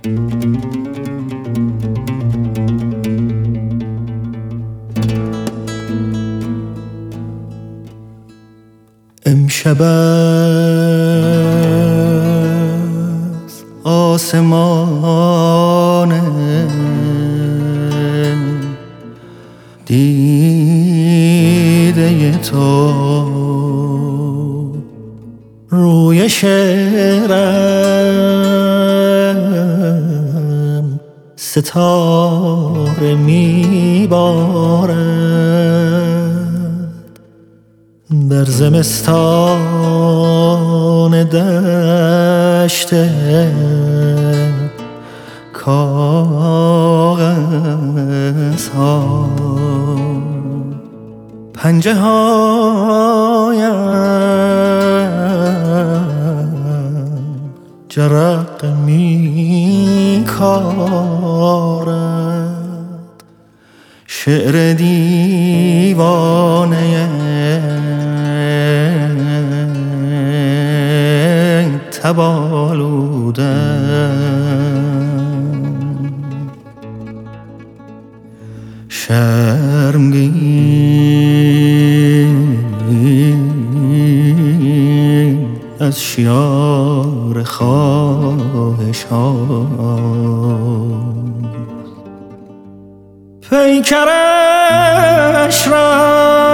امشب از آسمان دیده تو روی شعرم ستاره میبارد در زمستان دشت کاغذها پنجه هایم جرق میکارد شعر دیوانه تبالودم شرمگین از شیار خواهشان پیکرش را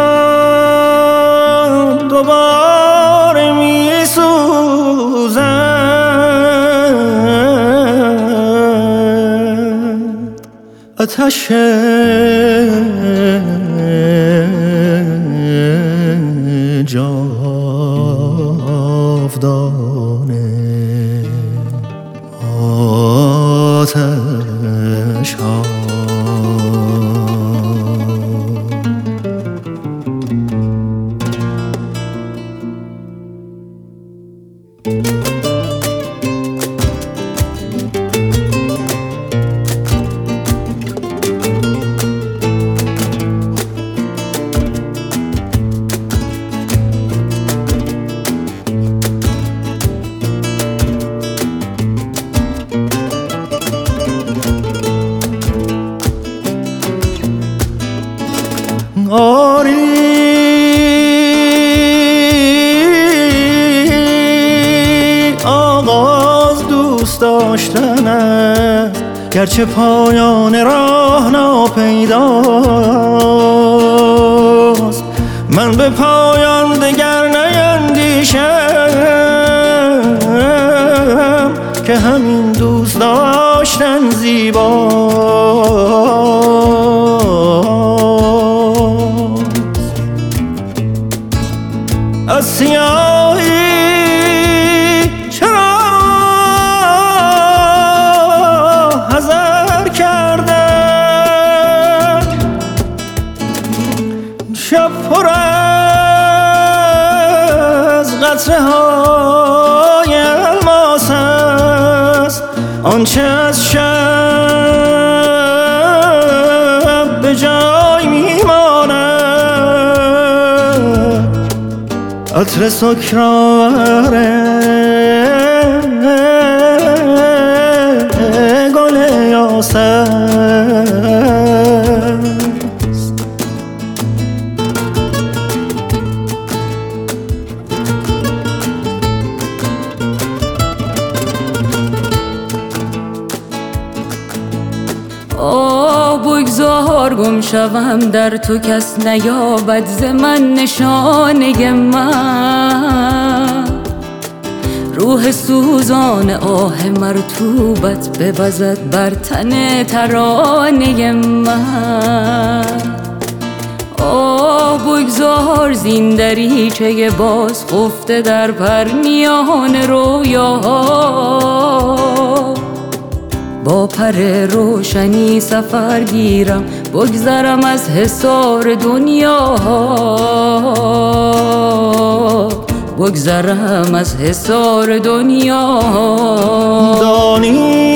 دوباره می سوزد آتش جاودانه آتش ها آری آغاز دوست داشتن است گرچه پایان راه ناپیداست من به پایان دگر نیندیشم که همین دوست داشتن زیباست از سیاهی چرا حذر کردن شب پر از قطره های الماس است آنچه از شب به جای میماند عطر سکرآور گل یاس است بگذار گم شوم در تو کس نیابد ز من نشانه من روح سوزان آه مرطوبت بوزد بر تن ترانه من بگذار زین دریچه باز خفته در پرنیان رویاها با پر روشنی سفر گیرم بگذرم از حصار دنیا بگذرم از حصار دنیا دانی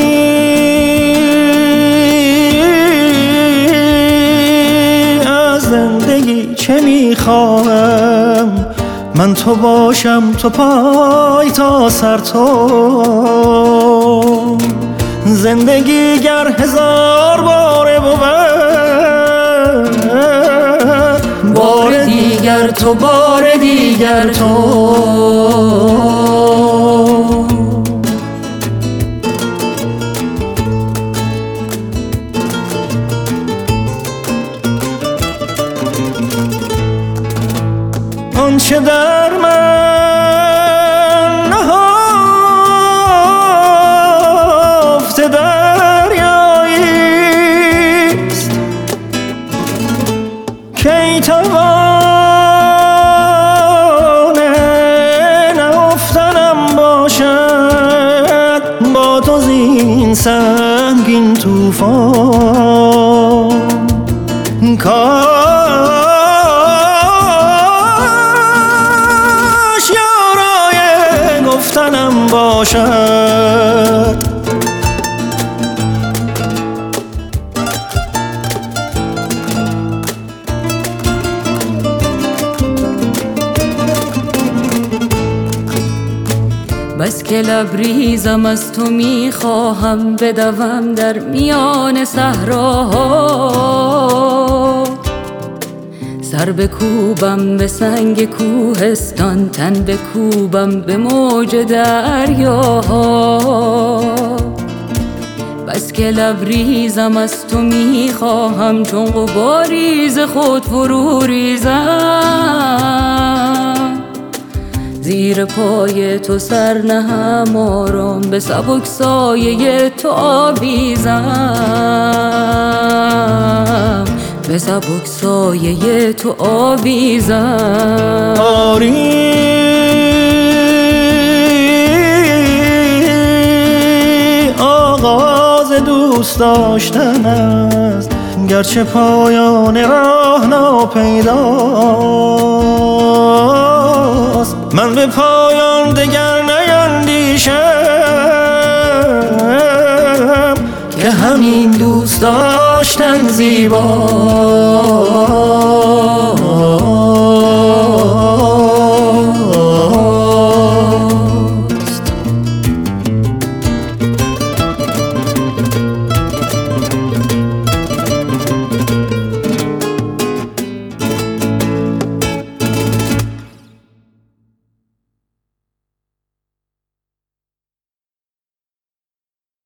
از زندگی چه میخواهم من تو باشم تو پای تا سر تو زندگی گر هزار باره بود، بار دیگر تو، بار دیگر تو. آنچه در من نهفته دریاییست، کی توانه نهفتنم باشد با تو زین سنگین طوفان. گفتنم باشد. بس که لبریزم از تو میخواهم بدوم در میان صحراها، سر بکوبم به سنگ کوهستان، تن بکوبم به موج دریاها. بس که لبریزم از تو میخواهم چون غباری ز خود فرو ریزم، زیر پای تو سر نهم آرام به سبک سایه تو آویزم، به سبک سایه تو آویزم. آری آغاز دوست داشتن است، گرچه پایان راه ناپیداست. من به پایان دگر نیندیشم که همین دوست داشتن زیباست.